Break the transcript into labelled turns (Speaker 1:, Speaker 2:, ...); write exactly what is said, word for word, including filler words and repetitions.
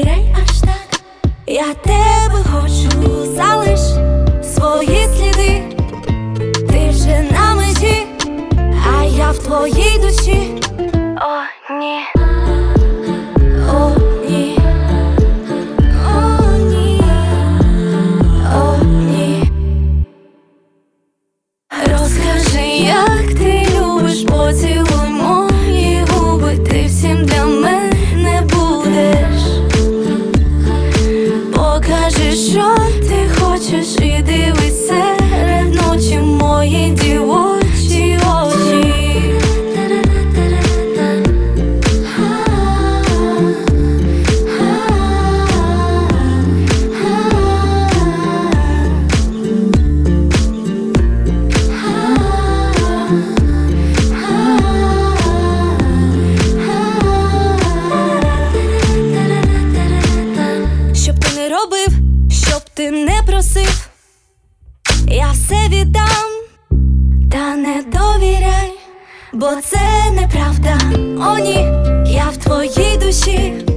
Speaker 1: довіряй аж так. Я тебе хочу, залиш свої сліди. Ти вже на межі, а я в твоїй душі. О, ні. О, ні. О, ні. О, ні. Розкажи, як ти любиш, поцілуй мої губи. Ти всім для мене будеш. Покажи, що ти хочеш, і дивись серед ночі мої дівочі очі. Щоб ти не робив, щоб ти не просив, я все віддам, та не довіряй, бо це неправда. О, ні, я в твоїй душі.